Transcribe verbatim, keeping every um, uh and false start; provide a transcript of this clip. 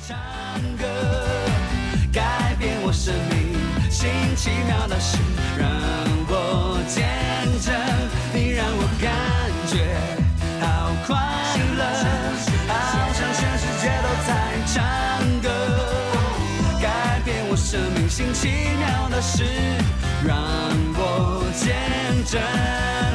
唱歌，改变我生命，新奇妙的事让我见证，你让我感觉好快乐，好像全世界都在唱歌，改变我生命，新奇妙的事让我见证。